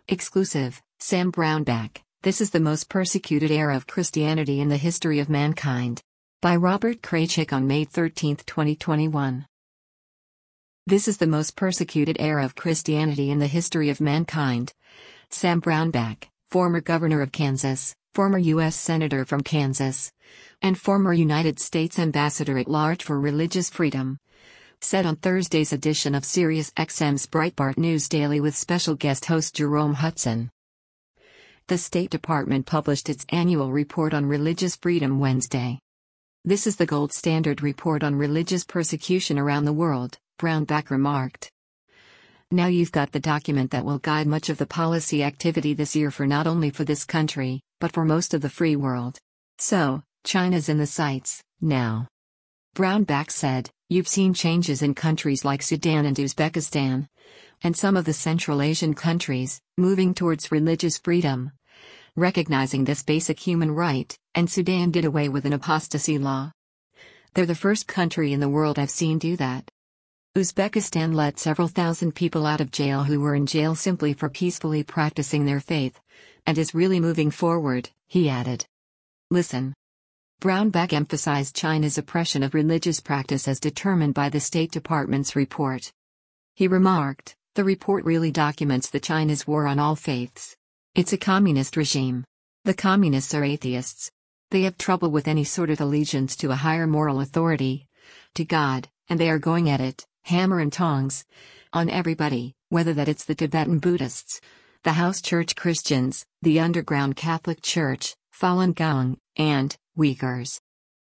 Exclusive, Sam Brownback, This is the Most Persecuted Era of Christianity in the History of Mankind. By Robert Kraychik on May 13, 2021. This is the most persecuted era of Christianity in the history of mankind. Sam Brownback, former governor of Kansas, former U.S. Senator from Kansas, and former United States Ambassador at Large for Religious Freedom, said on Thursday's edition of SiriusXM's Breitbart News Daily with special guest host Jerome Hudson. The State Department published its annual report on religious freedom Wednesday. This is the gold standard report on religious persecution around the world, Brownback remarked. Now you've got the document that will guide much of the policy activity this year for not only for this country, but for most of the free world. So, China's in the sights, now. Brownback said, You've seen changes in countries like Sudan and Uzbekistan, and some of the Central Asian countries, moving towards religious freedom, recognizing this basic human right, and Sudan did away with an apostasy law. They're the first country in the world I've seen do that. Uzbekistan let several thousand people out of jail who were in jail simply for peacefully practicing their faith, and is really moving forward, he added. Listen. Brownback emphasized China's oppression of religious practice as determined by the State Department's report. He remarked, the report really documents the China's war on all faiths. It's a communist regime. The communists are atheists. They have trouble with any sort of allegiance to a higher moral authority, to God, and they are going at it, hammer and tongs, on everybody, whether that it's the Tibetan Buddhists, the house church Christians, the underground Catholic Church, Falun Gong, and Uyghurs.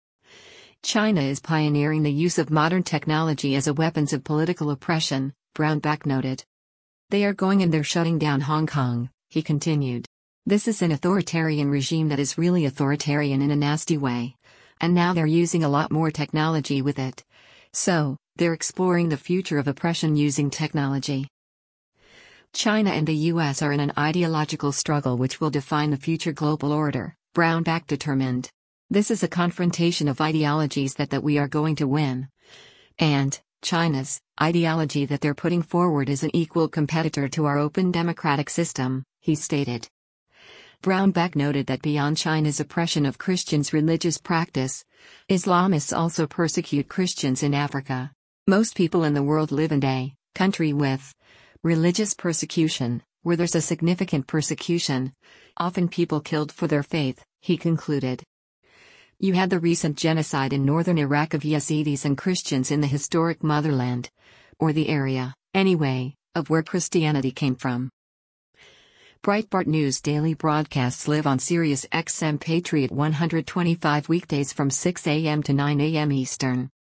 China is pioneering the use of modern technology as a weapons of political oppression, Brownback noted. They are going and they're shutting down Hong Kong, he continued. This is an authoritarian regime that is really authoritarian in a nasty way. And now they're using a lot more technology with it. So, they're exploring the future of oppression using technology. China and the US are in an ideological struggle which will define the future global order, Brownback determined. This is a confrontation of ideologies that we are going to win. And China's ideology that they're putting forward is an equal competitor to our open democratic system, he stated. Brownback noted that beyond China's oppression of Christians' religious practice, Islamists also persecute Christians in Africa. Most people in the world live in a country with religious persecution, where there's a significant persecution, often people killed for their faith, he concluded. You had the recent genocide in northern Iraq of Yazidis and Christians in the historic motherland, or the area, anyway, of where Christianity came from. Breitbart News daily broadcasts live on SiriusXM Patriot 125 weekdays from 6 a.m. to 9 a.m. Eastern.